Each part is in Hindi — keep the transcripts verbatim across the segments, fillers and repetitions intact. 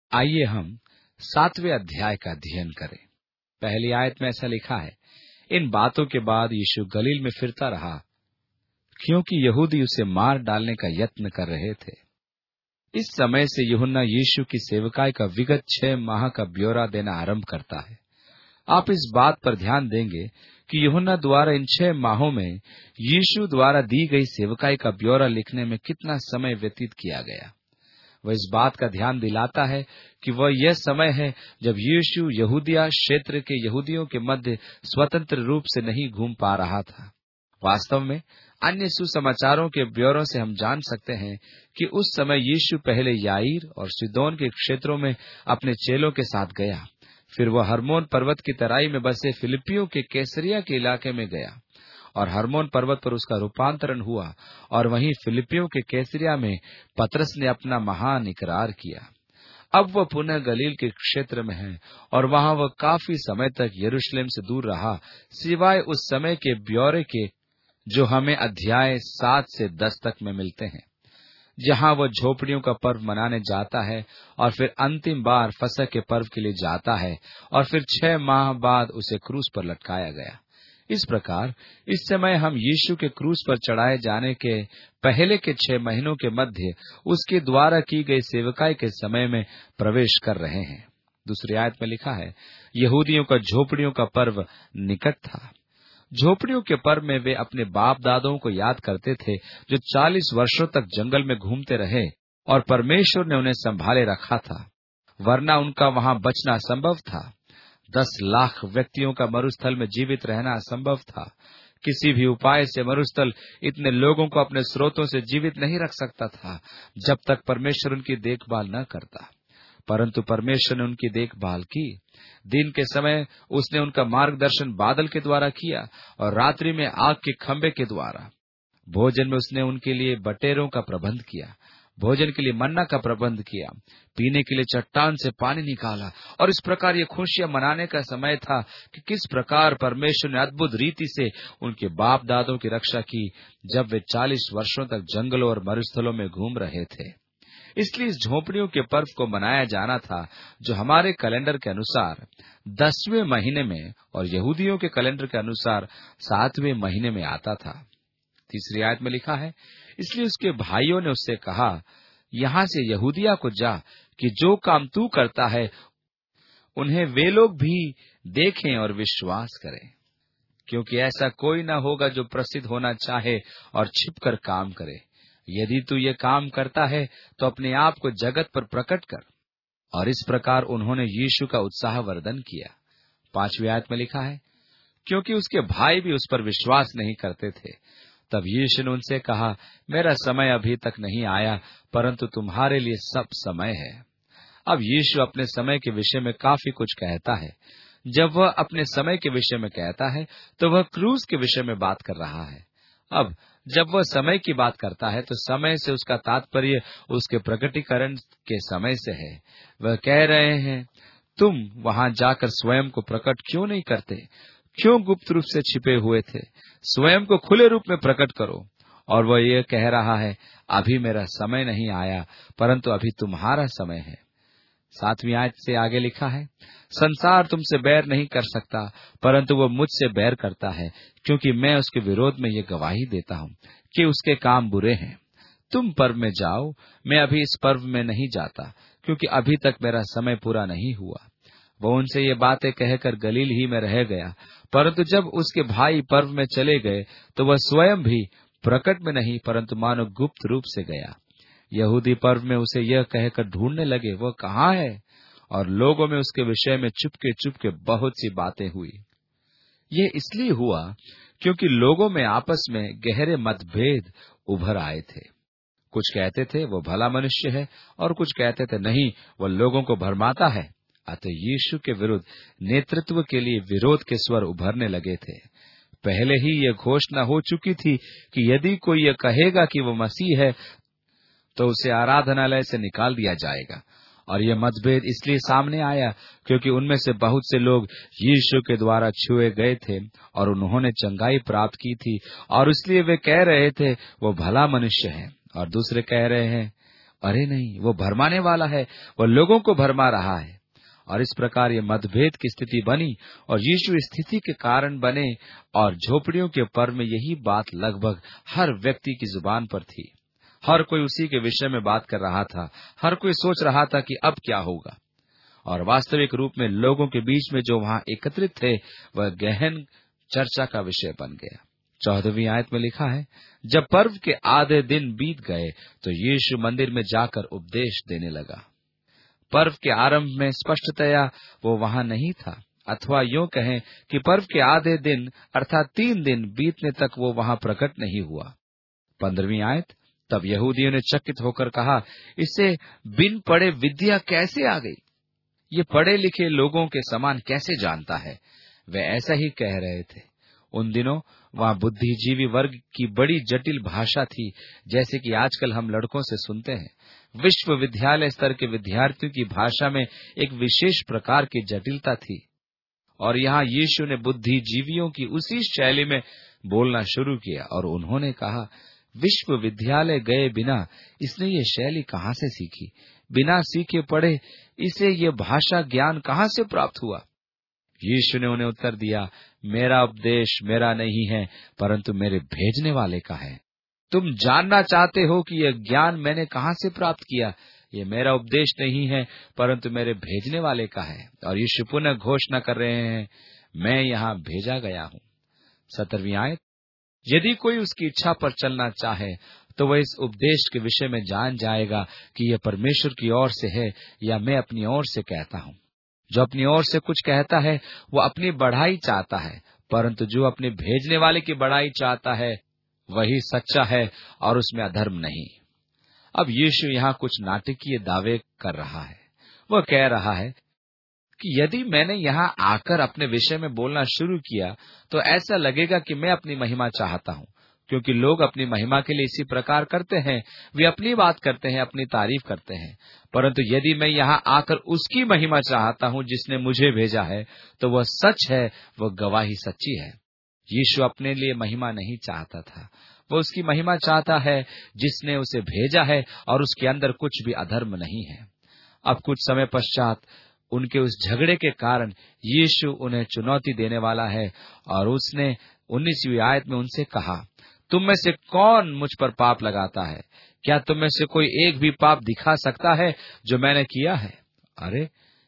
आइए हम सातवें अध्याय का अध्ययन करें। पहली आयत में ऐसा लिखा है, इन बातों के बाद यीशु गलील में फिरता रहा, क्योंकि यहूदी उसे मार डालने का यत्न कर रहे थे। इस समय से यूहन्ना यीशु की सेवकाई का विगत छह माह का ब्यौरा देना आरंभ करता है। आप इस बात पर ध्यान देंगे कि यूहन्ना द्वारा इन छह माहों में यीशु द्वारा दी गई सेवकाई का ब्यौरा लिखने में कितना समय व्यतीत किया गया। वह इस बात का ध्यान दिलाता है कि वह यह समय है जब यीशु यहूदिया क्षेत्र के यहूदियों के मध्य स्वतंत्र रूप से नहीं घूम पा रहा था। वास्तव में अन्य सुसमाचारों के ब्यौरों से हम जान सकते हैं कि उस समय यीशु पहले याईर और सीदोन के क्षेत्रों में अपने चेलों के साथ गया। फिर वह हरमोन पर्वत की तराई में बसे फिलिपियों के कैसरिया के इलाके में गया और हरमोन पर्वत पर उसका रूपांतरण हुआ और वहीं फिलिपियों के कैसरिया में पतरस ने अपना महान इकरार किया। अब वह पुनः गलील के क्षेत्र में है और वहां वह काफी समय तक यरूशलेम से दूर रहा, सिवाय उस समय के ब्यौरे के जो हमें अध्याय सात से दस तक में मिलते हैं, जहां वह झोपड़ियों का पर्व मनाने जाता है और फिर अंतिम बार फसह के पर्व के लिए जाता है और फिर छह माह बाद उसे क्रूस पर लटकाया गया। इस प्रकार इस समय हम यीशु के क्रूस पर चढ़ाए जाने के पहले के छह महीनों के मध्य उसके द्वारा की गई सेवकाई के समय में प्रवेश कर रहे हैं। दूसरी आयत में लिखा है, यहूदियों का झोपड़ियों का पर्व निकट था। झोपड़ियों के पर्व में वे अपने बाप दादों को याद करते थे, जो चालीस वर्षों तक जंगल में घूमते रहे और परमेश्वर ने उन्हें संभाले रखा था, वरना उनका वहां बचना असंभव था। दस लाख व्यक्तियों का मरुस्थल में जीवित रहना असंभव था। किसी भी उपाय से मरुस्थल इतने लोगों को अपने स्रोतों से जीवित नहीं रख सकता था जब तक परमेश्वर उनकी देखभाल न करता। परंतु परमेश्वर ने उनकी देखभाल की। दिन के समय उसने उनका मार्गदर्शन बादल के द्वारा किया और रात्रि में आग के खंभे के द्वारा। भोजन में उसने उनके लिए बटेरों का प्रबंध किया, भोजन के लिए मन्ना का प्रबंध किया, पीने के लिए चट्टान से पानी निकाला। और इस प्रकार ये खुशियां मनाने का समय था कि किस प्रकार परमेश्वर ने अद्भुत रीति से उनके बाप दादों की रक्षा की, जब वे चालीस वर्षों तक जंगलों और मरुस्थलों में घूम रहे थे। इसलिए इस झोपड़ियों के पर्व को मनाया जाना था, जो हमारे कैलेंडर के अनुसार दसवें महीने में और यहूदियों के कैलेंडर के अनुसार सातवें महीने में आता था। तीसरी आयत में लिखा है, इसलिए उसके भाइयों ने उससे कहा, यहाँ से यहूदिया को जा, कि जो काम तू करता है उन्हें वे लोग भी देखें और विश्वास करें, क्योंकि ऐसा कोई न होगा जो प्रसिद्ध होना चाहे और छिपकर काम करे। यदि तू ये काम करता है तो अपने आप को जगत पर प्रकट कर। और इस प्रकार उन्होंने यीशु का उत्साहवर्धन किया। पांचवी आयत में लिखा है, क्योंकि उसके भाई भी उस पर विश्वास नहीं करते थे। तब यीशु ने उनसे कहा, मेरा समय अभी तक नहीं आया, परंतु तुम्हारे लिए सब समय है। अब यीशु अपने समय के विषय में काफी कुछ कहता है। जब वह अपने समय के विषय में कहता है तो वह क्रूस के विषय में बात कर रहा है। अब जब वह समय की बात करता है तो समय से उसका तात्पर्य उसके प्रकटीकरण के समय से है। वह कह रहे हैं, तुम वहां जाकर स्वयं को प्रकट क्यों नहीं करते? क्यों गुप्त रूप से छिपे हुए थे? स्वयं को खुले रूप में प्रकट करो। और वह ये कह रहा है, अभी मेरा समय नहीं आया, परंतु अभी तुम्हारा समय है। सातवीं आयत से आगे लिखा है, संसार तुमसे बैर नहीं कर सकता, परंतु वो मुझसे बैर करता है, क्योंकि मैं उसके विरोध में ये गवाही देता हूँ कि उसके काम बुरे हैं। तुम पर्व में जाओ, मैं अभी इस पर्व में नहीं जाता, क्योंकि अभी तक मेरा समय पूरा नहीं हुआ। वो उनसे ये बातें कहकर गलील ही में रह गया। परंतु जब उसके भाई पर्व में चले गए तो वह स्वयं भी प्रकट में नहीं, परंतु मानो गुप्त रूप से गया। यहूदी पर्व में उसे यह कहकर ढूंढने लगे, वह कहाँ है? और लोगों में उसके विषय में चुपके चुपके बहुत सी बातें हुई। यह इसलिए हुआ क्योंकि लोगों में आपस में गहरे मतभेद उभर आए थे। कुछ कहते थे वो भला मनुष्य है, और कुछ कहते थे नहीं, वह लोगों को भरमाता है। अतः यीशु के विरुद्ध नेतृत्व के लिए विरोध के स्वर उभरने लगे थे। पहले ही यह घोषणा हो चुकी थी कि यदि कोई यह कहेगा कि वो मसीह है तो उसे आराधनालय से निकाल दिया जाएगा। और यह मतभेद इसलिए सामने आया क्योंकि उनमें से बहुत से लोग यीशु के द्वारा छुए गए थे और उन्होंने चंगाई प्राप्त की थी, और इसलिए वे कह रहे थे वो भला मनुष्य है। और दूसरे कह रहे हैं अरे नहीं, वो भरमाने वाला है, वह लोगों को भरमा रहा है। और इस प्रकार ये मतभेद की स्थिति बनी और यीशु इस स्थिति के कारण बने, और झोपड़ियों के पर्व में यही बात लगभग हर व्यक्ति की जुबान पर थी। हर कोई उसी के विषय में बात कर रहा था। हर कोई सोच रहा था कि अब क्या होगा। और वास्तविक रूप में लोगों के बीच में जो वहां एकत्रित थे, वह गहन चर्चा का विषय बन गया। चौदहवीं आयत में लिखा है, जब पर्व के आधे दिन बीत गए तो यीशु मंदिर में जाकर उपदेश देने लगा। पर्व के आरंभ में स्पष्टतया वो वहां नहीं था, अथवा यूं कहें कि पर्व के आधे दिन अर्थात तीन दिन बीतने तक वो वहां प्रकट नहीं हुआ। पंद्रहवीं आयत, तब यहूदियों ने चकित होकर कहा, इसे बिन पढ़े विद्या कैसे आ गई? ये पढ़े लिखे लोगों के समान कैसे जानता है? वे ऐसा ही कह रहे थे। उन दिनों वहां बुद्धिजीवी वर्ग की बड़ी जटिल भाषा थी, जैसे कि आजकल हम लड़कों से सुनते हैं। विश्वविद्यालय स्तर के विद्यार्थियों की भाषा में एक विशेष प्रकार की जटिलता थी, और यहाँ यीशु ने बुद्धिजीवियों की उसी शैली में बोलना शुरू किया, और उन्होंने कहा, विश्वविद्यालय गए बिना इसने ये शैली कहाँ से सीखी? बिना सीखे पढ़े इसे ये भाषा ज्ञान कहाँ से प्राप्त हुआ? यीशु ने उन्हें उत्तर दिया, मेरा उपदेश मेरा नहीं है, परंतु मेरे भेजने वाले का है। तुम जानना चाहते हो कि यह ज्ञान मैंने कहाँ से प्राप्त किया? ये मेरा उपदेश नहीं है, परंतु मेरे भेजने वाले का है। और यीशु पुनः घोषणा कर रहे हैं, मैं यहाँ भेजा गया हूँ। सत्रहवीं आयत, यदि कोई उसकी इच्छा पर चलना चाहे तो वह इस उपदेश के विषय में जान जाएगा कि यह परमेश्वर की ओर से है या मैं अपनी ओर से कहता हूँ। जो अपनी ओर से कुछ कहता है वो अपनी बढ़ाई चाहता है, परंतु जो अपने भेजने वाले की बढ़ाई चाहता है वही सच्चा है और उसमें अधर्म नहीं। अब यीशु यहाँ कुछ नाटकीय दावे कर रहा है। वह कह रहा है कि यदि मैंने यहाँ आकर अपने विषय में बोलना शुरू किया तो ऐसा लगेगा कि मैं अपनी महिमा चाहता हूँ, क्योंकि लोग अपनी महिमा के लिए इसी प्रकार करते हैं। वे अपनी बात करते हैं, अपनी तारीफ करते हैं। परंतु यदि मैं यहाँ आकर उसकी महिमा चाहता हूँ जिसने मुझे भेजा है, तो वह सच है, वह गवाही सच्ची है। यीशु अपने लिए महिमा नहीं चाहता था, वो उसकी महिमा चाहता है जिसने उसे भेजा है, और उसके अंदर कुछ भी अधर्म नहीं है। अब कुछ समय पश्चात उनके उस झगड़े के कारण यीशु उन्हें चुनौती देने वाला है, और उसने उन्नीसवीं आयत में उनसे कहा, तुम में से कौन मुझ पर पाप लगाता है? क्या तुम में से कोई एक भी पाप दिखा सकता है जो मैंने किया है? अरे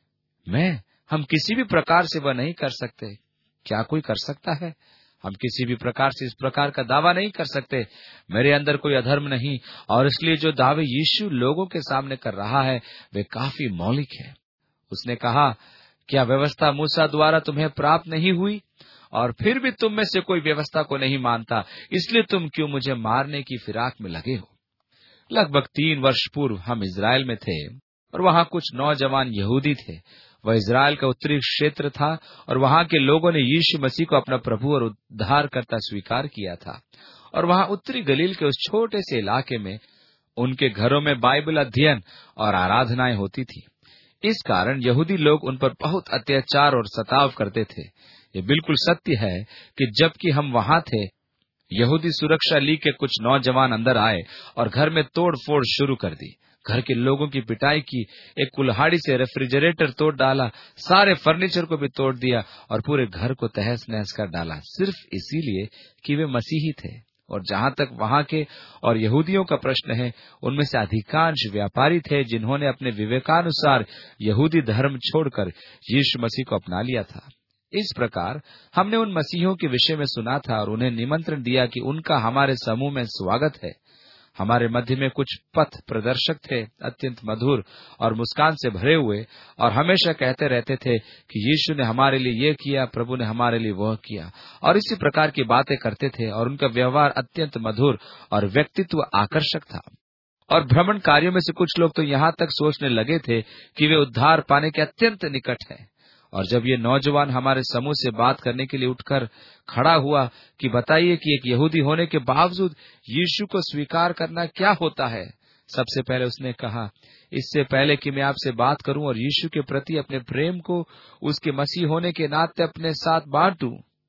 मैं हम किसी भी प्रकार से वह नहीं कर सकते। क्या कोई कर सकता है? हम किसी भी प्रकार से इस प्रकार का दावा नहीं कर सकते। मेरे अंदर कोई अधर्म नहीं, और इसलिए जो दावे यीशु लोगों के सामने कर रहा है वे काफी मौलिक है। उसने कहा, क्या व्यवस्था मूसा द्वारा तुम्हें प्राप्त नहीं हुई? और फिर भी तुम में से कोई व्यवस्था को नहीं मानता, इसलिए तुम क्यों मुझे मारने की फिराक में लगे हो? लगभग तीन वर्ष पूर्व हम इजराइल में थे, और वहाँ कुछ नौजवान यहूदी थे। वह इजराइल का उत्तरी क्षेत्र था, और वहाँ के लोगों ने यीशु मसीह को अपना प्रभु और उद्धारकर्ता स्वीकार किया था। और वहाँ उत्तरी गलील के उस छोटे से इलाके में उनके घरों में बाइबल अध्ययन और आराधनाएं होती थी। इस कारण यहूदी लोग उन पर बहुत अत्याचार और सताव करते थे। ये बिल्कुल सत्य है कि जबकि हम वहाँ थे, यहूदी सुरक्षा लीग के कुछ नौजवान अंदर आए और घर में तोड़ फोड़ शुरू कर दी। घर के लोगों की पिटाई की, एक कुल्हाड़ी से रेफ्रिजरेटर तोड़ डाला, सारे फर्नीचर को भी तोड़ दिया और पूरे घर को तहस नहस कर डाला, सिर्फ इसीलिए कि वे मसीही थे। और जहाँ तक वहाँ के और यहूदियों का प्रश्न है, उनमें से अधिकांश व्यापारी थे जिन्होंने अपने विवेकानुसार यहूदी धर्म छोड़कर यीशु मसीह को अपना लिया था। इस प्रकार हमने उन मसीहों के विषय में सुना था और उन्हें निमंत्रण दिया कि उनका हमारे समूह में स्वागत है। हमारे मध्य में कुछ पथ प्रदर्शक थे, अत्यंत मधुर और मुस्कान से भरे हुए, और हमेशा कहते रहते थे कि यीशु ने हमारे लिए ये किया, प्रभु ने हमारे लिए वह किया, और इसी प्रकार की बातें करते थे। और उनका व्यवहार अत्यंत मधुर और व्यक्तित्व आकर्षक था। और भ्रमण कार्यों में से कुछ लोग तो यहाँ तक सोचने लगे थे कि वे उद्धार पाने के अत्यंत निकट हैं। और जब ये नौजवान हमारे समूह से बात करने के लिए उठकर खड़ा हुआ कि बताइए कि एक यहूदी होने के बावजूद यीशु को स्वीकार करना क्या होता है, सबसे पहले उसने कहा, इससे पहले कि मैं आपसे बात करूं और यीशु के प्रति अपने प्रेम को उसके मसीह होने के नाते अपने साथ बांटूं,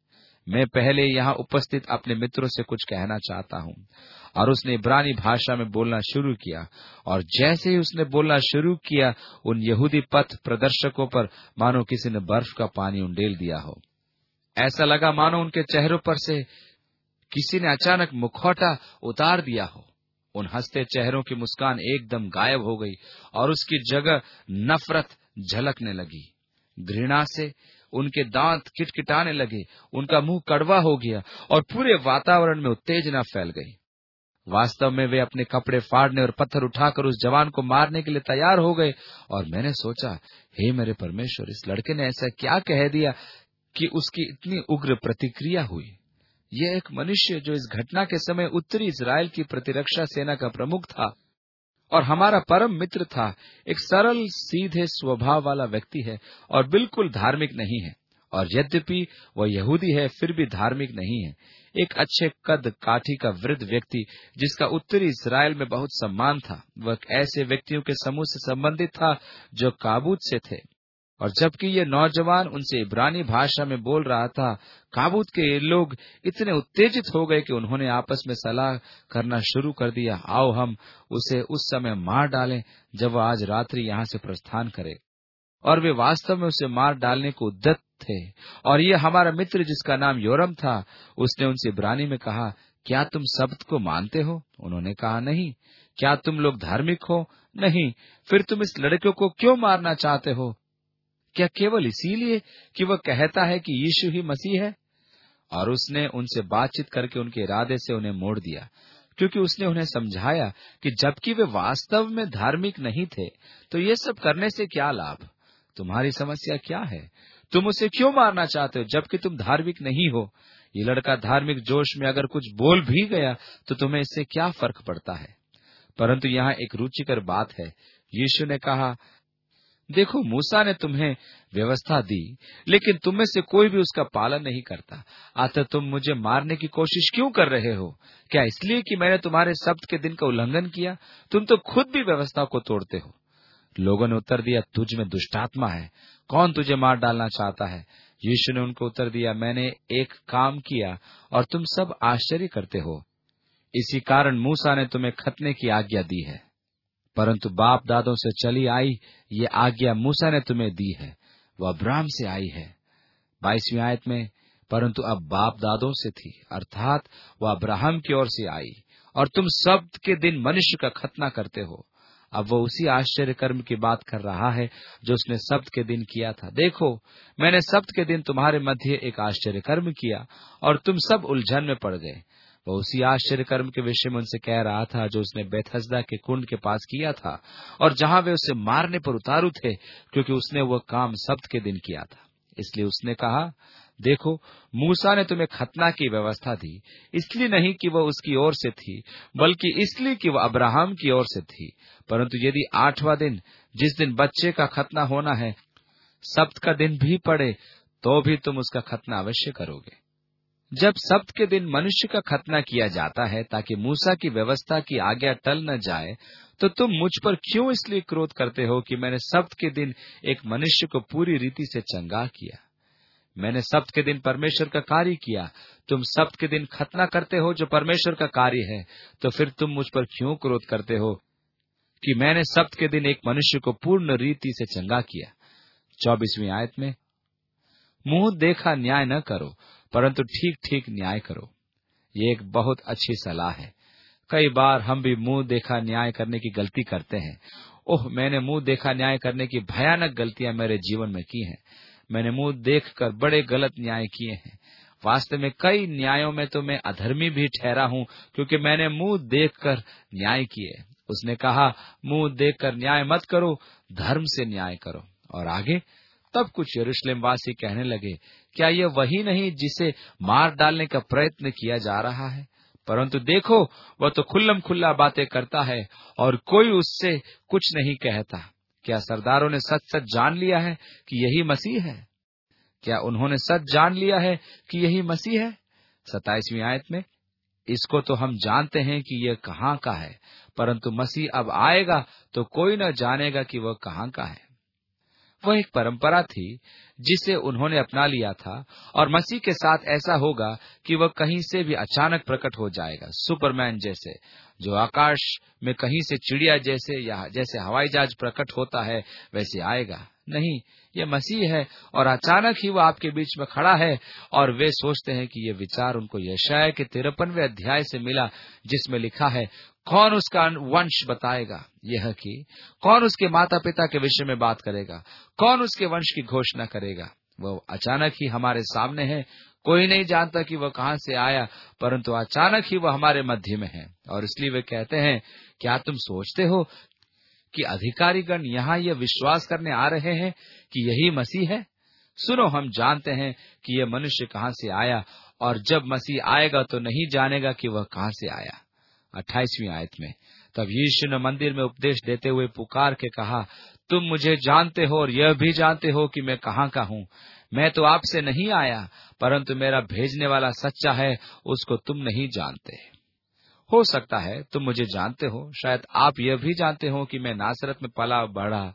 मैं पहले यहाँ उपस्थित अपने मित्रों से कुछ कहना चाहता हूँ। और उसने इब्रानी भाषा में बोलना शुरू किया, और जैसे ही उसने बोलना शुरू किया, उन यहूदी पथ प्रदर्शकों पर मानो किसी ने बर्फ का पानी उंडेल दिया हो। ऐसा लगा मानो उनके चेहरों पर से किसी ने अचानक मुखौटा उतार दिया हो। उन हंसते चेहरों की मुस्कान एकदम गायब हो गई और उसकी जगह नफरत झलकने लगी। घृणा से उनके दांत किटकिटाने लगे, उनका मुंह कड़वा हो गया और पूरे वातावरण में उत्तेजना फैल गई। वास्तव में वे अपने कपड़े फाड़ने और पत्थर उठाकर उस जवान को मारने के लिए तैयार हो गए। और मैंने सोचा, हे मेरे परमेश्वर, इस लड़के ने ऐसा क्या कह दिया कि उसकी इतनी उग्र प्रतिक्रिया हुई। यह एक मनुष्य जो इस घटना के समय उत्तरी इजराइल की प्रतिरक्षा सेना का प्रमुख था और हमारा परम मित्र था, एक सरल सीधे स्वभाव वाला व्यक्ति है और बिल्कुल धार्मिक नहीं है। और यद्यपि वह यहूदी है, फिर भी धार्मिक नहीं है। एक अच्छे कद काठी का वृद्ध व्यक्ति जिसका उत्तरी इस्राएल में बहुत सम्मान था, वह ऐसे व्यक्तियों के समूह से संबंधित था जो काबूत से थे। और जबकि ये नौजवान उनसे इब्रानी भाषा में बोल रहा था, काबूत के ये लोग इतने उत्तेजित हो गए कि उन्होंने आपस में सलाह करना शुरू कर दिया, आओ हम उसे उस समय मार डालें जब वह आज रात्रि यहाँ से प्रस्थान करे। और वे वास्तव में उसे मार डालने को उद्यत थे। और ये हमारा मित्र जिसका नाम योरम था, उसने उनसे इब्रानी में कहा, क्या तुम शब्द को मानते हो? उन्होंने कहा, नहीं। क्या तुम लोग धार्मिक हो? नहीं। फिर तुम इस लड़के को क्यों मारना चाहते हो? क्या केवल इसीलिए कि वह कहता है कि यीशु ही मसीह है? और उसने उनसे बातचीत करके उनके इरादे से उन्हें मोड़ दिया, क्योंकि उसने उन्हें समझाया कि जबकि वे वास्तव में धार्मिक नहीं थे, तो ये सब करने से क्या लाभ? तुम्हारी समस्या क्या है? तुम उसे क्यों मारना चाहते हो जबकि तुम धार्मिक नहीं हो? ये लड़का धार्मिक जोश में अगर कुछ बोल भी गया तो तुम्हें इससे क्या फर्क पड़ता है? परंतु यहाँ एक रुचिकर बात है। यीशु ने कहा, देखो, मूसा ने तुम्हें व्यवस्था दी, लेकिन तुम में से कोई भी उसका पालन नहीं करता। अतः तुम मुझे मारने की कोशिश क्यों कर रहे हो? क्या इसलिए कि मैंने तुम्हारे सब्त के दिन का उल्लंघन किया? तुम तो खुद भी व्यवस्था को तोड़ते हो। लोगों ने उत्तर दिया, तुझ में दुष्टात्मा है, कौन तुझे मार डालना चाहता है? यीशु ने उनको उत्तर दिया, मैंने एक काम किया और तुम सब आश्चर्य करते हो। इसी कारण मूसा ने तुम्हें खतने की आज्ञा दी है। परंतु बाप दादों से चली आई ये आज्ञा मूसा ने तुम्हें दी है, वह अब्राहम से आई है। बाईसवीं आयत में, परंतु अब बाप दादों से थी, अर्थात वह अब्राहम की ओर से आई, और तुम सब्त के दिन मनुष्य का खतना करते हो। अब वो उसी आश्चर्य कर्म की बात कर रहा है जो उसने सब्त के दिन किया था। देखो, मैंने सब्त के दिन तुम्हारे मध्य एक आश्चर्य कर्म किया और तुम सब उलझन में पड़ गए। वो उसी आश्चर्य कर्म के विषय में उनसे कह रहा था जो उसने बेथस्दा के कुंड के पास किया था, और जहां वे उसे मारने पर उतारू थे, क्योंकि उसने वह काम सब्त के दिन किया था। इसलिए उसने कहा, देखो, मूसा ने तुम्हें खतना की व्यवस्था दी, इसलिए नहीं कि वह उसकी ओर से थी, बल्कि इसलिए कि वह अब्राहम की ओर से थी। परंतु यदि आठवां दिन, जिस दिन बच्चे का खतना होना है, सब्त का दिन भी पड़े, तो भी तुम उसका खतना अवश्य करोगे। जब सब्त के दिन मनुष्य का खतना किया जाता है ताकि मूसा की व्यवस्था की आज्ञा टल न जाए, तो तुम मुझ पर क्यों इसलिए क्रोध करते हो कि मैंने सब्त के दिन एक मनुष्य को पूरी रीति से चंगा किया? मैंने सब्त के दिन परमेश्वर का कार्य किया। तुम सब्त के दिन खतना करते हो जो परमेश्वर का कार्य है। तो फिर तुम मुझ पर क्यों क्रोध करते हो कि मैंने सब्त के दिन एक मनुष्य को पूर्ण रीति से चंगा किया? चौबीसवीं आयत में, मुंह देखा न्याय न करो, परंतु ठीक ठीक न्याय करो। ये एक बहुत अच्छी सलाह है। कई बार हम भी मुंह देखा न्याय करने की गलती करते हैं। ओह, मैंने मुंह देखा न्याय करने की भयानक गलतियां मेरे जीवन में की हैं। मैंने मुंह देखकर बड़े गलत न्याय किए हैं। वास्तव में कई न्यायों में तो मैं अधर्मी भी ठहरा हूं, क्योंकि मैंने मुंह देखकर न्याय किए। उसने कहा, मुंह देखकर न्याय मत करो, धर्म से न्याय करो। और आगे, तब कुछ यरूशलेम वासी कहने लगे, क्या यह वही नहीं जिसे मार डालने का प्रयत्न किया जा रहा है? परंतु देखो, वह तो खुल्लम खुल्ला बातें करता है और कोई उससे कुछ नहीं कहता। क्या सरदारों ने सच सच जान लिया है कि यही मसीह है? क्या उन्होंने सच जान लिया है कि यही मसीह है? सताईसवीं आयत में, इसको तो हम जानते हैं कि यह कहाँ का है, परंतु मसीह अब आएगा तो कोई न जानेगा कि वह कहाँ का है। वह एक परंपरा थी जिसे उन्होंने अपना लिया था, और मसीह के साथ ऐसा होगा कि वह कहीं से भी अचानक प्रकट हो जाएगा, सुपरमैन जैसे, जो आकाश में कहीं से चिड़िया जैसे या जैसे हवाई जहाज प्रकट होता है वैसे आएगा। नहीं, ये मसीह है और अचानक ही वो आपके बीच में खड़ा है। और वे सोचते हैं कि ये विचार उनको यशायाह के तिरपनवें अध्याय से मिला, जिसमें लिखा है, कौन उसका वंश बताएगा, यह कि कौन उसके माता पिता के विषय में बात करेगा, कौन उसके वंश की घोषणा करेगा। वह अचानक ही हमारे सामने है, कोई नहीं जानता कि वह कहां से आया, परंतु अचानक ही वह हमारे मध्य में है। और इसलिए वे कहते हैं, क्या तुम सोचते हो कि अधिकारीगण यहाँ यह विश्वास करने आ रहे हैं कि यही मसीह है? सुनो, हम जानते हैं कि यह मनुष्य कहां से आया, और जब मसीह आएगा तो नहीं जानेगा कि वह कहां से आया। अट्ठाईसवीं आयत में, तब यीशु ने मंदिर में उपदेश देते हुए पुकार के कहा, तुम मुझे जानते हो और यह भी जानते हो कि मैं कहाँ का हूँ। मैं तो आपसे नहीं आया, परंतु मेरा भेजने वाला सच्चा है, उसको तुम नहीं जानते। हो सकता है तुम मुझे जानते हो, शायद आप यह भी जानते हो कि मैं नासरत में पला बढ़ा,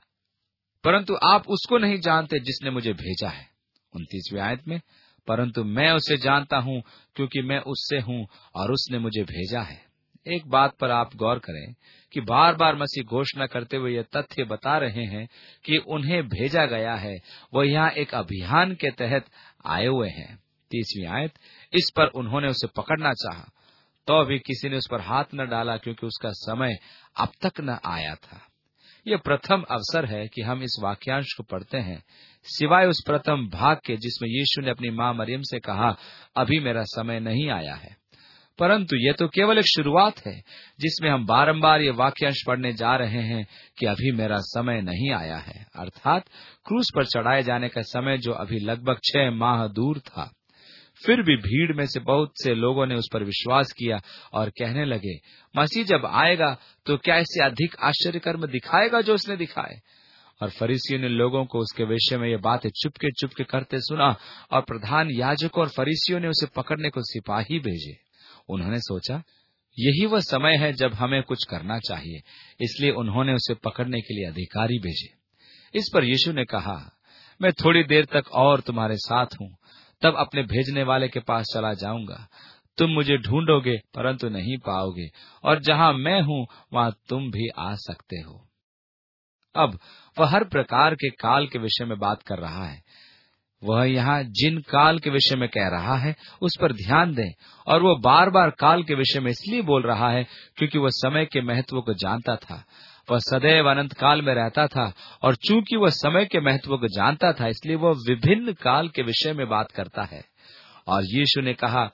परंतु आप उसको नहीं जानते जिसने मुझे भेजा है। उनतीसवीं आयत में, परंतु मैं उसे जानता हूँ क्योंकि मैं उससे हूँ और उसने मुझे भेजा है। एक बात पर आप गौर करें कि बार बार मसीह घोषणा करते हुए यह तथ्य बता रहे हैं कि उन्हें भेजा गया है। वह यहाँ एक अभियान के तहत आए हुए हैं। तीसवीं आयत, इस पर उन्होंने उसे पकड़ना चाहा, तो भी किसी ने उस पर हाथ न डाला क्योंकि उसका समय अब तक न आया था। यह प्रथम अवसर है कि हम इस वाक्यांश को पढ़ते हैं, सिवाय उस प्रथम भाग के जिसमें यीशु ने अपनी मां मरियम से कहा, अभी मेरा समय नहीं आया है। परंतु यह तो केवल एक शुरुआत है जिसमें हम बारंबार ये वाक्यांश पढ़ने जा रहे हैं कि अभी मेरा समय नहीं आया है, अर्थात क्रूस पर चढ़ाए जाने का समय जो अभी लगभग छह माह दूर था। फिर भी भीड़ में से बहुत से लोगों ने उस पर विश्वास किया और कहने लगे, मसीह जब आएगा तो क्या इससे अधिक आश्चर्यकर्म दिखाएगा जो उसने दिखाए। और फरीसियों ने लोगों को उसके विषय में ये बातें चुपके चुपके करते सुना, और प्रधान याजकों और फरीसियों ने उसे पकड़ने को सिपाही भेजे। उन्होंने सोचा, यही वह समय है जब हमें कुछ करना चाहिए, इसलिए उन्होंने उसे पकड़ने के लिए अधिकारी भेजे। इस पर यीशु ने कहा, मैं थोड़ी देर तक और तुम्हारे साथ हूँ, तब अपने भेजने वाले के पास चला जाऊंगा। तुम मुझे ढूंढोगे परंतु नहीं पाओगे, और जहाँ मैं हूँ वहाँ तुम भी आ सकते हो। अब वह हर प्रकार के काल के विषय में बात कर रहा है। वह यहाँ जिन काल के विषय में कह रहा है उस पर ध्यान दें, और वह बार बार काल के विषय में इसलिए बोल रहा है क्योंकि वह समय के महत्व को जानता था। वह सदैव अनंत काल में रहता था, और चूंकि वह समय के महत्व को जानता था इसलिए वह विभिन्न काल के विषय में बात करता है। और यीशु ने कहा,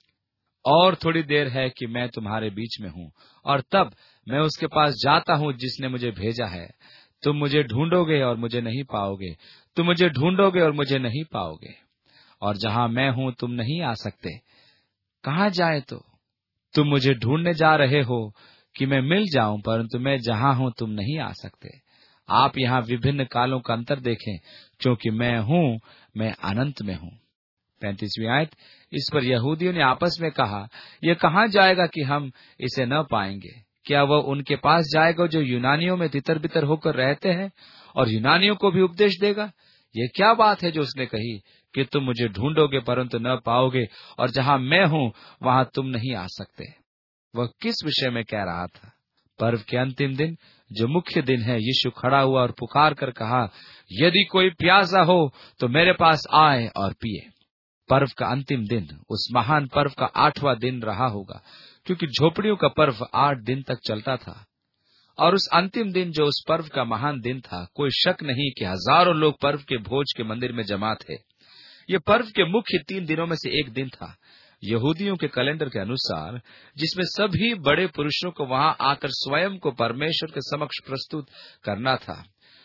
और थोड़ी देर है कि मैं तुम्हारे बीच में हूँ, और तब मैं उसके पास जाता हूँ जिसने मुझे भेजा है। तुम मुझे ढूंढोगे और मुझे नहीं पाओगे, तुम मुझे ढूंढोगे और मुझे नहीं पाओगे, और जहाँ मैं हूँ तुम नहीं आ सकते। कहाँ जाए तो? तुम मुझे ढूंढने जा रहे हो कि मैं मिल जाऊं, परंतु मैं जहाँ हूँ तुम नहीं आ सकते। आप यहाँ विभिन्न कालों का अंतर देखें, क्योंकि मैं हूँ, मैं अनंत में हूँ। पैंतीसवीं आयत, इस पर यहूदियों ने आपस में कहा, यह कहाँ जाएगा कि हम इसे न पाएंगे? क्या वह उनके पास जाएगा जो यूनानियों में तितर बितर होकर रहते हैं, और यूनानियों को भी उपदेश देगा? ये क्या बात है जो उसने कही कि तुम मुझे ढूंढोगे परंतु न पाओगे, और जहाँ मैं हूँ वहाँ तुम नहीं आ सकते? वह किस विषय में कह रहा था? पर्व के अंतिम दिन, जो मुख्य दिन है, यीशु खड़ा हुआ और पुकार कर कहा, यदि कोई प्यासा हो तो मेरे पास आए और पिए। पर्व का अंतिम दिन उस महान पर्व का आठवां दिन रहा होगा, क्योंकि झोपड़ियों का पर्व आठ दिन तक चलता था। और उस अंतिम दिन जो उस पर्व का महान दिन था, कोई शक नहीं कि हजारों लोग पर्व के भोज के मंदिर में जमा थे। ये पर्व के मुख्य तीन दिनों में से एक दिन था, यहूदियों के कैलेंडर के अनुसार, जिसमें सभी बड़े पुरुषों को वहां आकर स्वयं को परमेश्वर के समक्ष प्रस्तुत करना था।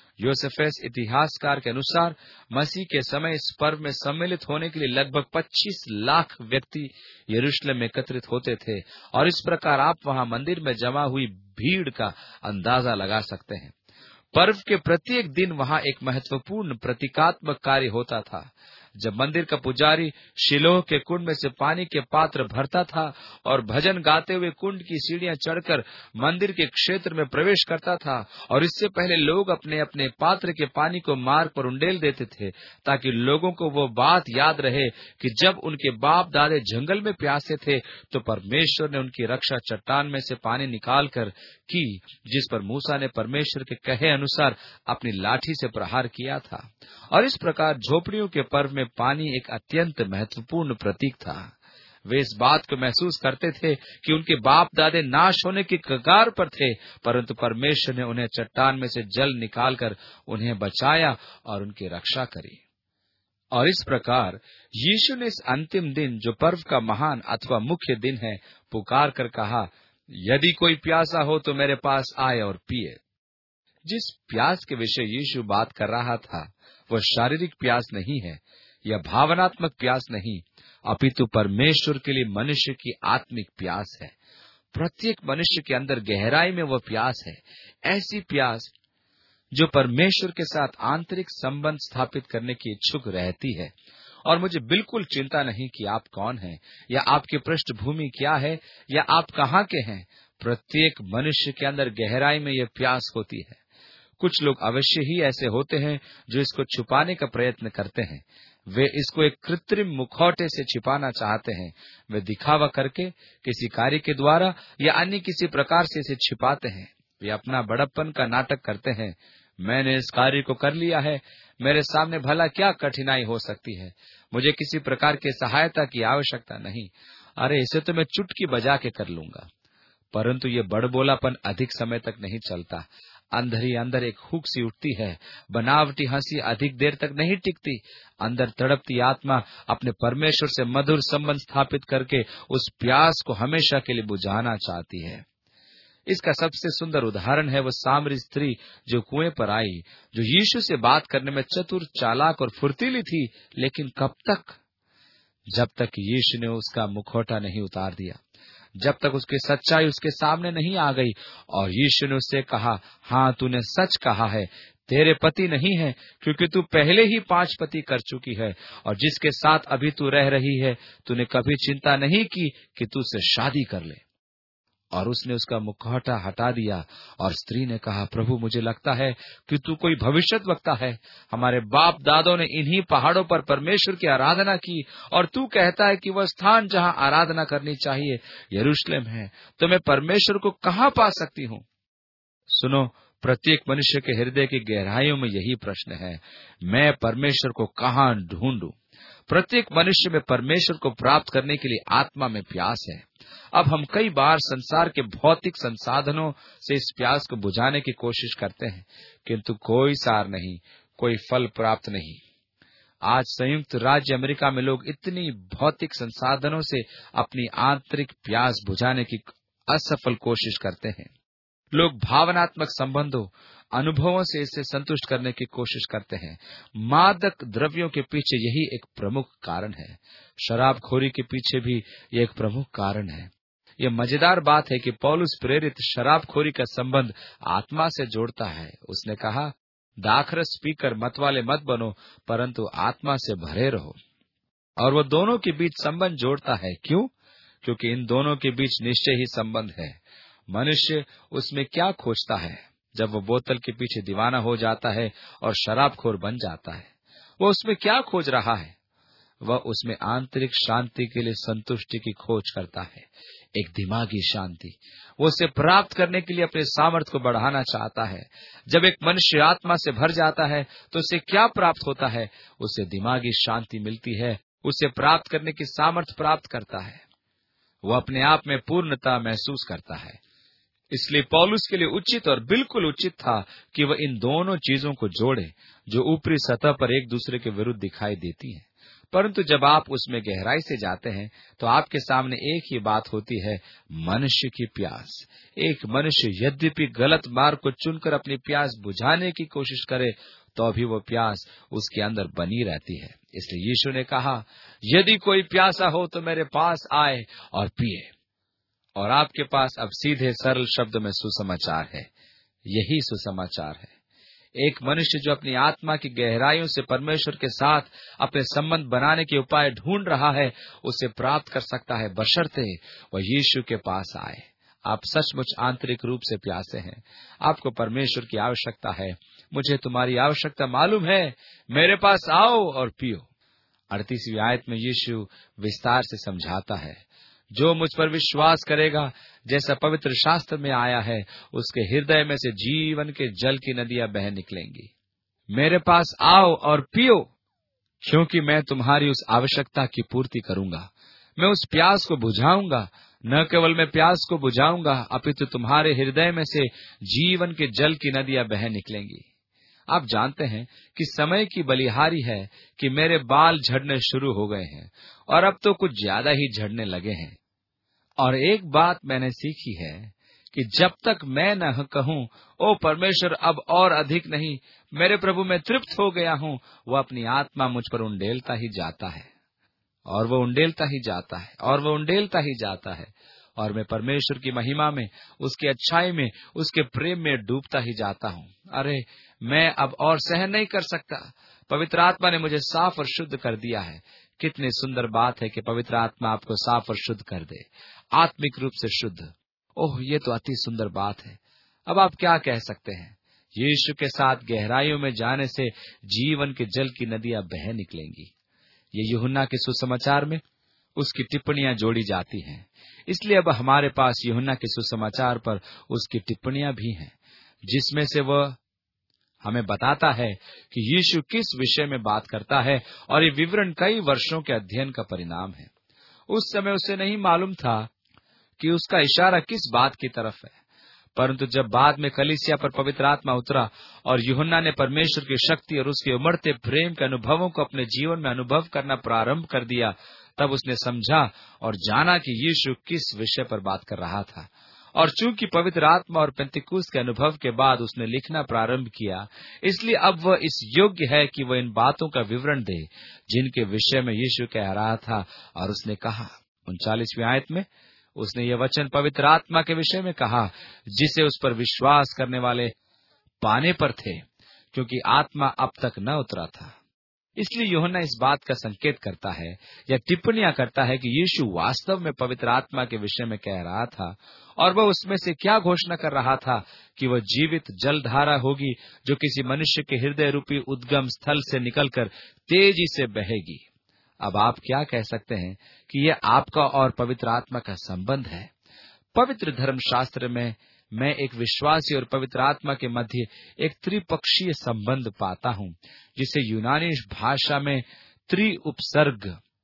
योसेफस इतिहासकार के अनुसार मसीह के समय इस पर्व में सम्मिलित होने के लिए लगभग पच्चीस लाख व्यक्ति यरूशलेम में एकत्रित होते थे, और इस प्रकार आप वहां मंदिर में जमा हुई भीड़ का अंदाजा लगा सकते हैं। पर्व के प्रत्येक दिन वहां एक महत्वपूर्ण प्रतीकात्मक कार्य होता था। जब मंदिर का पुजारी शिलोह के कुंड में से पानी के पात्र भरता था और भजन गाते हुए कुंड की सीढ़ियां चढ़कर मंदिर के क्षेत्र में प्रवेश करता था, और इससे पहले लोग अपने अपने पात्र के पानी को मार्ग पर उंडेल देते थे, ताकि लोगों को वो बात याद रहे कि जब उनके बाप दादे जंगल में प्यासे थे तो परमेश्वर ने उनकी रक्षा चट्टान में से पानी निकालकर की, जिस पर मूसा ने परमेश्वर के कहे अनुसार अपनी लाठी से प्रहार किया था। और इस प्रकार झोपड़ियों के पर्व में पानी एक अत्यंत महत्वपूर्ण प्रतीक था। वे इस बात को महसूस करते थे कि उनके बाप दादे नाश होने की कगार पर थे, परंतु परमेश्वर ने उन्हें चट्टान में से जल निकालकर उन्हें बचाया और उनकी रक्षा करी। और इस प्रकार यीशु ने इस अंतिम दिन, जो पर्व का महान अथवा मुख्य दिन है, पुकार कर कहा, यदि कोई प्यासा हो तो मेरे पास आए और पिए। जिस प्यास के विषय यीशु बात कर रहा था वह शारीरिक प्यास नहीं है या भावनात्मक प्यास नहीं, अपितु परमेश्वर के लिए मनुष्य की आत्मिक प्यास है। प्रत्येक मनुष्य के अंदर गहराई में वह प्यास है, ऐसी प्यास जो परमेश्वर के साथ आंतरिक संबंध स्थापित करने की इच्छुक रहती है। और मुझे बिल्कुल चिंता नहीं कि आप कौन हैं या आपकी पृष्ठभूमि क्या है या आप कहाँ के हैं। प्रत्येक मनुष्य के अंदर गहराई में यह प्यास होती है। कुछ लोग अवश्य ही ऐसे होते हैं जो इसको छुपाने का प्रयत्न करते हैं। वे इसको एक कृत्रिम मुखौटे से छिपाना चाहते हैं। वे दिखावा करके, किसी कार्य के द्वारा या अन्य किसी प्रकार से इसे छिपाते हैं। वे अपना बड़प्पन का नाटक करते हैं। मैंने इस कार्य को कर लिया है, मेरे सामने भला क्या कठिनाई हो सकती है, मुझे किसी प्रकार की सहायता की आवश्यकता नहीं, अरे इसे तो मैं चुटकी बजा के कर लूंगा। परंतु ये बड़बोलापन अधिक समय तक नहीं चलता। अंदर ही अंदर एक हुक सी उठती है। बनावटी हंसी अधिक देर तक नहीं टिकती। अंदर तड़पती आत्मा अपने परमेश्वर से मधुर संबंध स्थापित करके उस प्यास को हमेशा के लिए बुझाना चाहती है। इसका सबसे सुंदर उदाहरण है वह सामरी स्त्री जो कुएं पर आई, जो यीशु से बात करने में चतुर, चालाक और फुर्तीली थी, लेकिन कब तक? जब तक यीशु ने उसका मुखौटा नहीं उतार दिया, जब तक उसकी सच्चाई उसके सामने नहीं आ गई। और यीशु ने उससे कहा, हाँ तूने सच कहा है, तेरे पति नहीं है, क्योंकि तू पहले ही पांच पति कर चुकी है, और जिसके साथ अभी तू रह रही है, तूने कभी चिंता नहीं की कि तू उससे शादी कर ले। और उसने उसका मुखौटा हटा दिया। और स्त्री ने कहा, प्रभु मुझे लगता है कि तू कोई भविष्यद्वक्ता है। हमारे बाप दादों ने इन्हीं पहाड़ों पर परमेश्वर की आराधना की, और तू कहता है कि वह स्थान जहाँ आराधना करनी चाहिए यरूशलेम है। तो मैं परमेश्वर को कहाँ पा सकती हूँ? सुनो, प्रत्येक मनुष्य के हृदय की गहराइयों में यही प्रश्न है, मैं परमेश्वर को कहाँ ढूंढूं? प्रत्येक मनुष्य में परमेश्वर को प्राप्त करने के लिए आत्मा में प्यास है। अब हम कई बार संसार के भौतिक संसाधनों से इस प्यास को बुझाने की कोशिश करते हैं, किंतु कोई सार नहीं, कोई फल प्राप्त नहीं। आज संयुक्त राज्य अमेरिका में लोग इतनी भौतिक संसाधनों से अपनी आंतरिक प्यास बुझाने की असफल कोशिश करते हैं। लोग भावनात्मक संबंधों, अनुभवों से इसे संतुष्ट करने की कोशिश करते हैं। मादक द्रव्यों के पीछे यही एक प्रमुख कारण है। शराबखोरी के पीछे भी ये एक प्रमुख कारण है। ये मजेदार बात है कि पौलुस प्रेरित शराबखोरी का संबंध आत्मा से जोड़ता है। उसने कहा, दाखरस पीकर मतवाले मत बनो, परंतु आत्मा से भरे रहो। और वो दोनों के बीच संबंध जोड़ता है। क्यों? क्योंकि इन दोनों के बीच निश्चय ही संबंध है। मनुष्य उसमें क्या खोजता है? जब वो बोतल के पीछे दीवाना हो जाता है और शराबखोर बन जाता है, वो उसमें क्या खोज रहा है? वह उसमें आंतरिक शांति के लिए संतुष्टि की खोज करता है, एक दिमागी शांति। वो उसे प्राप्त करने के लिए अपने सामर्थ्य को बढ़ाना चाहता है। जब एक मनुष्य आत्मा से भर जाता है तो उसे क्या प्राप्त होता है? उसे दिमागी शांति मिलती है, उसे प्राप्त करने की सामर्थ्य प्राप्त करता है। वो अपने आप में पूर्णता महसूस करता है। इसलिए पौलुस के लिए उचित और बिल्कुल उचित था कि वह इन दोनों चीजों को जोड़े, जो ऊपरी सतह पर एक दूसरे के विरुद्ध दिखाई देती हैं। परंतु जब आप उसमें गहराई से जाते हैं तो आपके सामने एक ही बात होती है, मनुष्य की प्यास। एक मनुष्य यद्यपि गलत मार्ग को चुनकर अपनी प्यास बुझाने की कोशिश करे, तो भी वो प्यास उसके अंदर बनी रहती है। इसलिए यीशु ने कहा, यदि कोई प्यासा हो तो मेरे पास आए और पिए। और आपके पास अब सीधे सरल शब्द में सुसमाचार है। यही सुसमाचार है। एक मनुष्य जो अपनी आत्मा की गहराइयों से परमेश्वर के साथ अपने संबंध बनाने के उपाय ढूंढ रहा है, उसे प्राप्त कर सकता है, बशर्ते वह यीशु के पास आए। आप सचमुच आंतरिक रूप से प्यासे हैं, आपको परमेश्वर की आवश्यकता है। मुझे तुम्हारी आवश्यकता मालूम है, मेरे पास आओ और पियो। अड़तीसवीं आयत में यीशु विस्तार से समझाता है, जो मुझ पर विश्वास करेगा, जैसा पवित्र शास्त्र में आया है, उसके हृदय में से जीवन के जल की नदियां बह निकलेंगी। मेरे पास आओ और पियो, क्योंकि मैं तुम्हारी उस आवश्यकता की पूर्ति करूंगा। मैं उस प्यास को बुझाऊंगा। न केवल मैं प्यास को बुझाऊंगा, अपितु तुम्हारे हृदय में से जीवन के जल की नदियां बह निकलेंगी। आप जानते हैं कि समय की बलिहारी है कि मेरे बाल झड़ने शुरू हो गए हैं और अब तो कुछ ज्यादा ही झड़ने लगे हैं। और एक बात मैंने सीखी है कि जब तक मैं न कहूं, ओ परमेश्वर अब और अधिक नहीं, मेरे प्रभु मैं तृप्त हो गया हूं, वह अपनी आत्मा मुझ पर उंडेलता ही जाता है और वो उंडेलता ही जाता है और वो उंडेलता ही जाता है और मैं परमेश्वर की महिमा में, उसकी अच्छाई में, उसके प्रेम में डूबता ही जाता हूँ। अरे मैं अब और सहन नहीं कर सकता। पवित्र आत्मा ने मुझे साफ और शुद्ध कर दिया है। कितनी सुंदर बात है कि पवित्र आत्मा आपको साफ और शुद्ध कर दे, आत्मिक रूप से शुद्ध। ओह, ये तो अति सुंदर बात है। अब आप क्या कह सकते हैं? यीशु के साथ गहराइयों में जाने से जीवन के जल की नदियां बह निकलेंगी। ये यूहन्ना के सुसमाचार में उसकी टिप्पणियां जोड़ी जाती हैं। इसलिए अब हमारे पास यूहन्ना के सुसमाचार पर उसकी टिप्पणियां भी हैं, जिसमें से वह हमें बताता है कि यीशु किस विषय में बात करता है, और ये विवरण कई वर्षों के अध्ययन का परिणाम है। उस समय उसे नहीं मालूम था कि उसका इशारा किस बात की तरफ है, परंतु जब बाद में कलीसिया पर पवित्र आत्मा उतरा और यूहन्ना ने परमेश्वर की शक्ति और उसके उमड़ते प्रेम के अनुभवों को अपने जीवन में अनुभव करना प्रारंभ कर दिया, तब उसने समझा और जाना कि यीशु किस विषय पर बात कर रहा था। और चूंकि पवित्र आत्मा और पेंतिकुस्त के अनुभव के बाद उसने लिखना प्रारंभ किया, इसलिए अब वह इस योग्य है कि वह इन बातों का विवरण दे जिनके विषय में यीशु कह रहा था। और उसने कहा, उनचालीसवीं आयत में उसने ये वचन पवित्र आत्मा के विषय में कहा, जिसे उस पर विश्वास करने वाले पाने पर थे, क्योंकि आत्मा अब तक न उतरा था। इसलिए यूहन्ना इस बात का संकेत करता है या टिप्पणियां करता है कि यीशु वास्तव में पवित्र आत्मा के विषय में कह रहा था, और वह उसमें से क्या घोषणा कर रहा था कि वह जीवित जलधारा होगी जो किसी मनुष्य के हृदय रूपी उद्गम स्थल से निकलकर तेजी से बहेगी। अब आप क्या कह सकते हैं कि यह आपका और पवित्र आत्मा का संबंध है? पवित्र धर्मशास्त्र में मैं एक विश्वासी और पवित्र आत्मा के मध्य एक त्रिपक्षीय संबंध पाता हूँ, जिसे यूनानी भाषा में त्रि उपसर्ग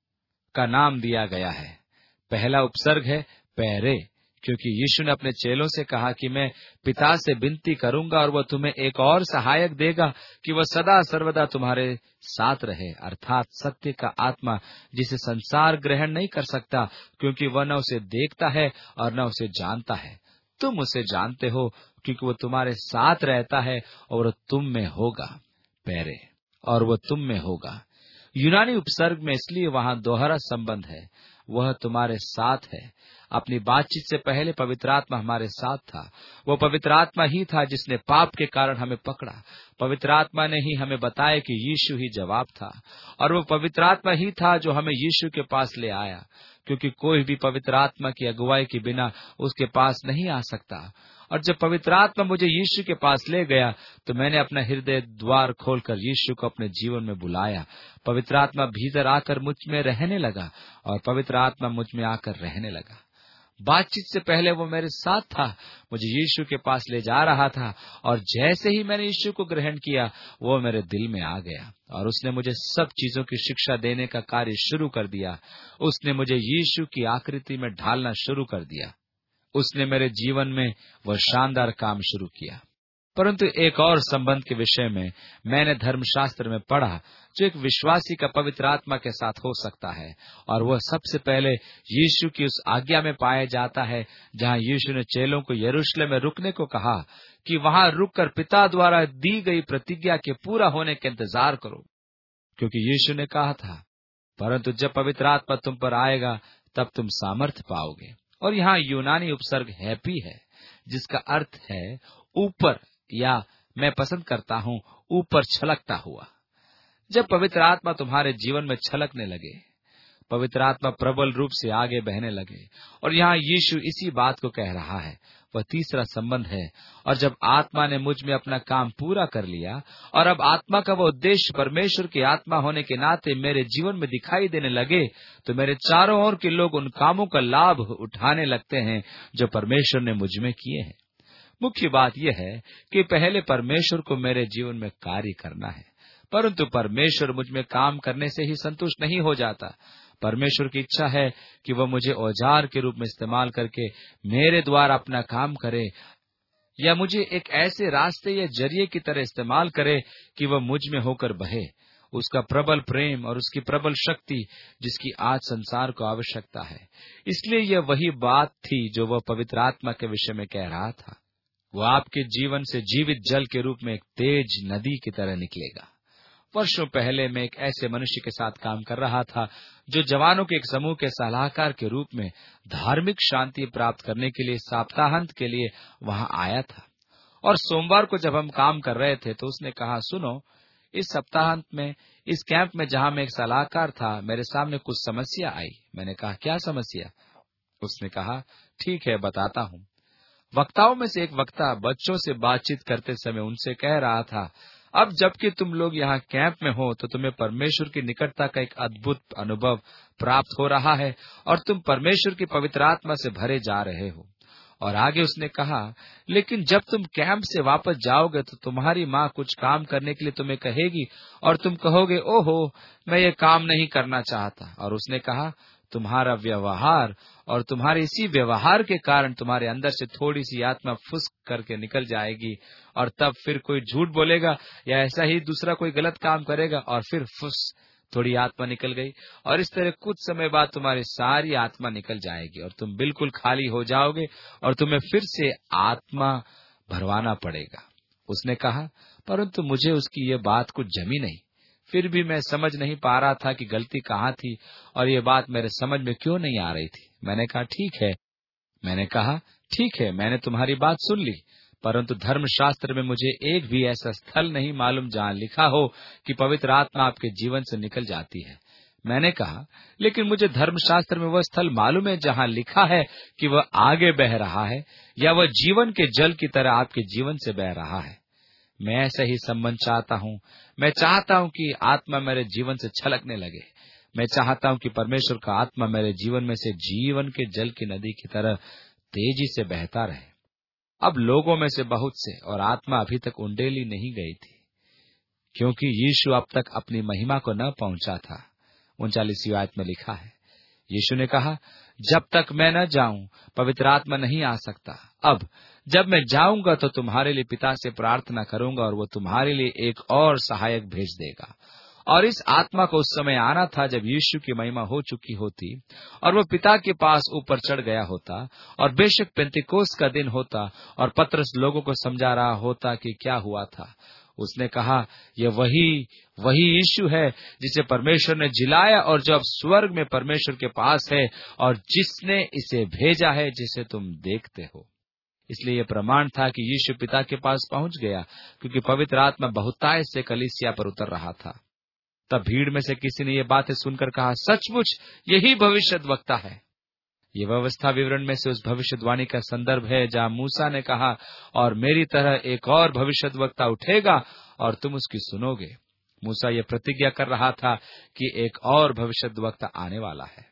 का नाम दिया गया है। पहला उपसर्ग है पैरे, क्योंकि यीशु ने अपने चेलों से कहा कि मैं पिता से विनती करूंगा और वह तुम्हें एक और सहायक देगा कि वह सदा सर्वदा तुम्हारे साथ रहे, अर्थात सत्य का आत्मा, जिसे संसार ग्रहण नहीं कर सकता, क्योंकि वह न उसे देखता है और न उसे जानता है। तुम उसे जानते हो क्योंकि वो तुम्हारे साथ रहता है और तुम में होगा। पैरे, और वह तुम में होगा। यूनानी उपसर्ग में इसलिए वहां दोहरा संबंध है, वह तुम्हारे साथ है। अपनी बातचीत से पहले पवित्र आत्मा हमारे साथ था। वो पवित्र आत्मा ही था जिसने पाप के कारण हमें पकड़ा। पवित्र आत्मा ने ही हमें बताया कि यीशु ही जवाब था, और वो पवित्र आत्मा ही था जो हमें यीशु के पास ले आया, क्योंकि कोई भी पवित्र आत्मा की अगुवाई के बिना उसके पास नहीं आ सकता। और जब पवित्र आत्मा मुझे यीशु के पास ले गया, तो मैंने अपना हृदय द्वार खोलकर यीशु को अपने जीवन में बुलाया। पवित्र आत्मा भीतर आकर मुझ में रहने लगा और पवित्र आत्मा मुझ में आकर रहने लगा। बातचीत से पहले वो मेरे साथ था, मुझे यीशु के पास ले जा रहा था, और जैसे ही मैंने यीशु को ग्रहण किया, वो मेरे दिल में आ गया और उसने मुझे सब चीजों की शिक्षा देने का कार्य शुरू कर दिया। उसने मुझे यीशु की आकृति में ढालना शुरू कर दिया। उसने मेरे जीवन में वह शानदार काम शुरू किया। परंतु एक और संबंध के विषय में मैंने धर्मशास्त्र में पढ़ा, जो एक विश्वासी का पवित्र आत्मा के साथ हो सकता है, और वह सबसे पहले यीशु की उस आज्ञा में पाया जाता है जहां यीशु ने चेलों को यरूशलेम में रुकने को कहा कि वहां रुककर पिता द्वारा दी गई प्रतिज्ञा के पूरा होने का इंतजार करो, क्योंकि यीशु ने कहा था, परंतु जब पवित्र आत्मा तुम पर आएगा तब तुम सामर्थ्य पाओगे। और यहाँ यूनानी उपसर्ग हैपी है, जिसका अर्थ है ऊपर या मैं पसंद करता हूँ ऊपर छलकता हुआ। जब पवित्र आत्मा तुम्हारे जीवन में छलकने लगे, पवित्र आत्मा प्रबल रूप से आगे बहने लगे, और यहाँ यीशु इसी बात को कह रहा है, वह तीसरा संबंध है। और जब आत्मा ने मुझ में अपना काम पूरा कर लिया और अब आत्मा का वो उद्देश्य परमेश्वर की आत्मा होने के नाते मेरे जीवन में दिखाई देने लगे, तो मेरे चारों ओर के लोग उन कामों का लाभ उठाने लगते हैं जो परमेश्वर ने मुझ में किए हैं। मुख्य बात यह है कि पहले परमेश्वर को मेरे जीवन में कार्य करना है, परंतु परमेश्वर मुझ में काम करने से ही संतुष्ट नहीं हो जाता। परमेश्वर की इच्छा है कि वह मुझे औजार के रूप में इस्तेमाल करके मेरे द्वारा अपना काम करे, या मुझे एक ऐसे रास्ते या जरिए की तरह इस्तेमाल करे कि वह मुझ में होकर बहे। उसका प्रबल प्रेम और उसकी प्रबल शक्ति जिसकी आज संसार को आवश्यकता है। इसलिए यह वही बात थी जो वह पवित्र आत्मा के विषय में कह रहा था। वह आपके जीवन से जीवित जल के रूप में एक तेज नदी की तरह निकलेगा। वर्षों पहले मैं एक ऐसे मनुष्य के साथ काम कर रहा था जो जवानों के एक समूह के सलाहकार के रूप में धार्मिक शांति प्राप्त करने के लिए सप्ताहांत के लिए वहां आया था। और सोमवार को जब हम काम कर रहे थे तो उसने कहा, सुनो, इस सप्ताहांत में इस कैंप में जहां मैं एक सलाहकार था, मेरे सामने कुछ समस्या आई। मैंने कहा, क्या समस्या? उसने कहा, ठीक है, बताता हूँ। वक्ताओं में से एक वक्ता बच्चों से बातचीत करते समय उनसे कह रहा था, अब जबकि तुम लोग यहाँ कैंप में हो तो तुम्हें परमेश्वर की निकटता का एक अद्भुत अनुभव प्राप्त हो रहा है और तुम परमेश्वर की पवित्र आत्मा से भरे जा रहे हो। और आगे उसने कहा, लेकिन जब तुम कैंप से वापस जाओगे तो तुम्हारी माँ कुछ काम करने के लिए तुम्हें कहेगी और तुम कहोगे, ओहो, मैं ये काम नहीं करना चाहता। और उसने कहा, तुम्हारा व्यवहार और तुम्हारे इसी व्यवहार के कारण तुम्हारे अंदर से थोड़ी सी आत्मा फुस करके निकल जाएगी, और तब फिर कोई झूठ बोलेगा या ऐसा ही दूसरा कोई गलत काम करेगा और फिर फुस, थोड़ी आत्मा निकल गई, और इस तरह कुछ समय बाद तुम्हारी सारी आत्मा निकल जाएगी और तुम बिल्कुल खाली हो जाओगे और तुम्हें फिर से आत्मा भरवाना पड़ेगा। उसने कहा, परंतु मुझे उसकी ये बात कुछ जमी नहीं। फिर भी मैं समझ नहीं पा रहा था कि गलती कहाँ थी और ये बात मेरे समझ में क्यों नहीं आ रही थी। मैंने कहा, ठीक है मैंने कहा ठीक है मैंने तुम्हारी बात सुन ली, परंतु धर्मशास्त्र में मुझे एक भी ऐसा स्थल नहीं मालूम जहाँ लिखा हो कि पवित्र आत्मा आपके जीवन से निकल जाती है। मैंने कहा, लेकिन मुझे धर्मशास्त्र में वह स्थल मालूम है जहाँ लिखा है कि वह आगे बह रहा है या वह जीवन के जल की तरह आपके जीवन से बह रहा है। मैं ऐसा ही संबंध चाहता हूँ। मैं चाहता हूँ कि आत्मा मेरे जीवन से छलकने लगे। मैं चाहता हूँ कि परमेश्वर का आत्मा मेरे जीवन में से जीवन के जल की नदी की तरह तेजी से बहता रहे। अब लोगों में से बहुत से और आत्मा अभी तक उंडेली नहीं गई थी, क्योंकि यीशु अब तक अपनी महिमा को न पहुंचा था। उनचालीसवीं आयत में लिखा है, यीशु ने कहा, जब तक मैं न जाऊं पवित्र आत्मा नहीं आ सकता। अब जब मैं जाऊंगा तो तुम्हारे लिए पिता से प्रार्थना करूंगा और वो तुम्हारे लिए एक और सहायक भेज देगा। और इस आत्मा को उस समय आना था जब यीशु की महिमा हो चुकी होती और वो पिता के पास ऊपर चढ़ गया होता, और बेशक पेंतिकोस्त का दिन होता और पतरस लोगों को समझा रहा होता कि क्या हुआ था। उसने कहा, यह वही वही यीशु है जिसे परमेश्वर ने जिलाया और जो अब स्वर्ग में परमेश्वर के पास है और जिसने इसे भेजा है जिसे तुम देखते हो। इसलिए यह प्रमाण था कि यीशु पिता के पास पहुंच गया, क्योंकि पवित्र आत्मा बहुतायत से कलीसिया पर उतर रहा था। तब भीड़ में से किसी ने ये बातें सुनकर कहा, सचमुच यही भविष्यद्वक्ता है। ये व्यवस्था विवरण में से उस भविष्यवाणी का संदर्भ है जहाँ मूसा ने कहा, और मेरी तरह एक और भविष्यद्वक्ता उठेगा और तुम उसकी सुनोगे। मूसा ये प्रतिज्ञा कर रहा था कि एक और भविष्यद्वक्ता आने वाला है।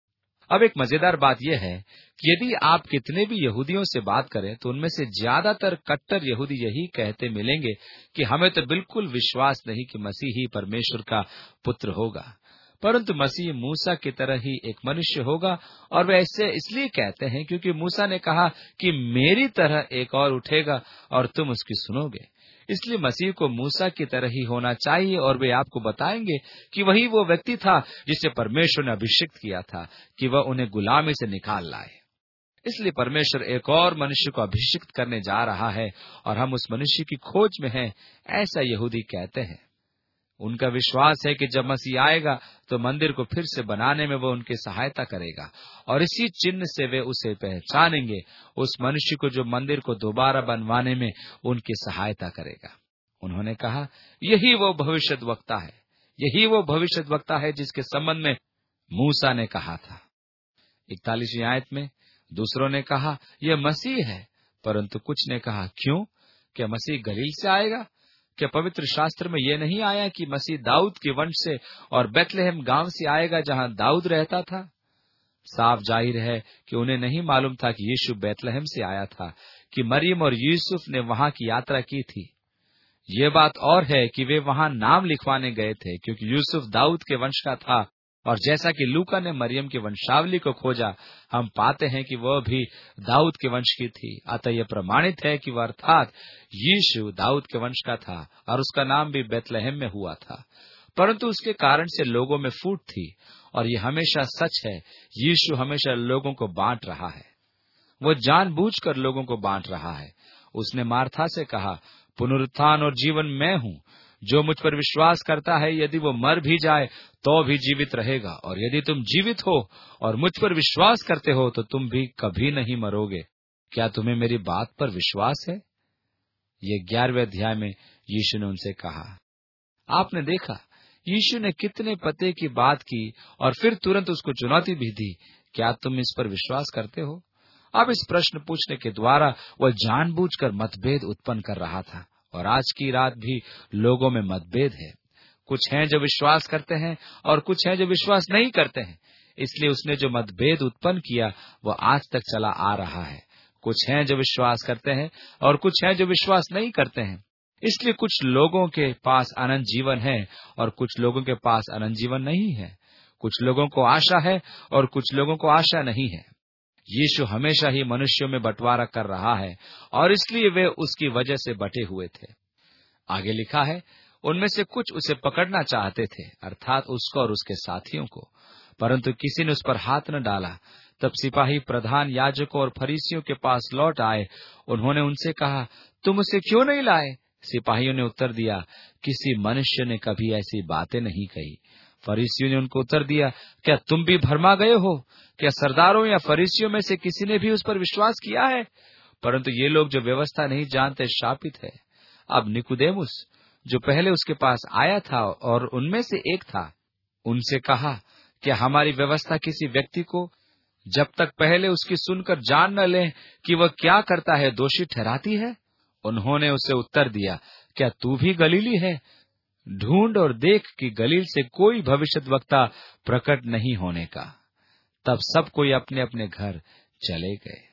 अब एक मजेदार बात यह है कि यदि आप कितने भी यहूदियों से बात करें तो उनमें से ज्यादातर कट्टर यहूदी यही कहते मिलेंगे कि हमें तो बिल्कुल विश्वास नहीं कि मसीह ही परमेश्वर का पुत्र होगा, परंतु मसीह मूसा की तरह ही एक मनुष्य होगा। और वे ऐसे इसलिए कहते हैं क्योंकि मूसा ने कहा कि मेरी तरह एक और उठेगा और तुम उसकी सुनोगे। इसलिए मसीह को मूसा की तरह ही होना चाहिए, और वे आपको बताएंगे कि वही वो व्यक्ति था जिसे परमेश्वर ने अभिषिक्त किया था कि वह उन्हें गुलामी से निकाल लाए। इसलिए परमेश्वर एक और मनुष्य को अभिषिक्त करने जा रहा है और हम उस मनुष्य की खोज में हैं, ऐसा यहूदी कहते हैं। उनका विश्वास है कि जब मसीह आएगा तो मंदिर को फिर से बनाने में वो उनकी सहायता करेगा और इसी चिन्ह से वे उसे पहचानेंगे, उस मनुष्य को जो मंदिर को दोबारा बनवाने में उनकी सहायता करेगा। उन्होंने कहा, यही वो भविष्यद्वक्ता है, यही वो भविष्यद्वक्ता है जिसके संबंध में मूसा ने कहा था। इकतालीसवीं आयत में दूसरों ने कहा, यह मसीह है, परंतु कुछ ने कहा, क्यों? क्या मसीह गलील से आएगा? क्या पवित्र शास्त्र में यह नहीं आया कि मसीह दाऊद के वंश से और बेतलेहम गांव से आएगा जहां दाऊद रहता था? साफ जाहिर है कि उन्हें नहीं मालूम था कि यीशु बेतलेहम से आया था, कि मरियम और यूसुफ ने वहां की यात्रा की थी। ये बात और है कि वे वहां नाम लिखवाने गए थे, क्योंकि यूसुफ दाऊद के वंश का था, और जैसा कि लूका ने मरियम की वंशावली को खोजा, हम पाते हैं कि वह भी दाऊद के वंश की थी। अतः यह प्रमाणित है कि वह अर्थात यीशु दाऊद के वंश का था और उसका नाम भी बेतलेहम में हुआ था। परंतु उसके कारण से लोगों में फूट थी, और ये हमेशा सच है, यीशु हमेशा लोगों को बांट रहा है। वो जानबूझकर लोगों को बांट रहा है। उसने मार्था से कहा, पुनरुत्थान और जीवन मैं हूँ, जो मुझ पर विश्वास करता है, यदि वो मर भी जाए तो भी जीवित रहेगा, और यदि तुम जीवित हो और मुझ पर विश्वास करते हो तो तुम भी कभी नहीं मरोगे। क्या तुम्हें मेरी बात पर विश्वास है? ये ग्यारहवें अध्याय में यीशु ने उनसे कहा। आपने देखा यीशु ने कितने पते की बात की और फिर तुरंत उसको चुनौती भी दी, क्या तुम इस पर विश्वास करते हो? अब इस प्रश्न पूछने के द्वारा वह जानबूझकर मतभेद उत्पन्न कर रहा था, और आज की रात भी लोगों में मतभेद है। कुछ हैं जो विश्वास करते हैं और कुछ हैं जो विश्वास नहीं करते हैं। इसलिए उसने जो मतभेद उत्पन्न किया वह आज तक चला आ रहा है। कुछ हैं जो विश्वास करते हैं और कुछ हैं जो विश्वास नहीं करते हैं। इसलिए कुछ लोगों के पास अनंत जीवन है और कुछ लोगों के पास अनंत जीवन नहीं है। कुछ लोगों को आशा है और कुछ लोगों को आशा नहीं है। यीशु हमेशा ही मनुष्यों में बंटवारा कर रहा है और इसलिए वे उसकी वजह से बटे हुए थे। आगे लिखा है, उनमें से कुछ उसे पकड़ना चाहते थे, अर्थात उसको और उसके साथियों को, परंतु किसी ने उस पर हाथ न डाला। तब सिपाही प्रधान याजकों और फरीसियों के पास लौट आए। उन्होंने उनसे कहा, तुम उसे क्यों नहीं लाए? सिपाहियों ने उत्तर दिया, किसी मनुष्य ने कभी ऐसी बातें नहीं कही। फरीसियों ने उनको उत्तर दिया, क्या तुम भी भरमा गए हो? क्या सरदारों या फरीसियों में से किसी ने भी उस पर विश्वास किया है? परंतु ये लोग जो व्यवस्था नहीं जानते शापित है। अब निकुदेमुस, जो पहले उसके पास आया था और उनमें से एक था, उनसे कहा, क्या हमारी व्यवस्था किसी व्यक्ति को जब तक पहले उसकी सुनकर जान न ले कि वह क्या करता है दोषी ठहराती है? उन्होंने उसे उत्तर दिया, क्या तू भी गलीली है? ढूंढ और देख कि गलील से कोई भविष्यद्वक्ता प्रकट नहीं होने का। तब सब कोई अपने अपने घर चले गए।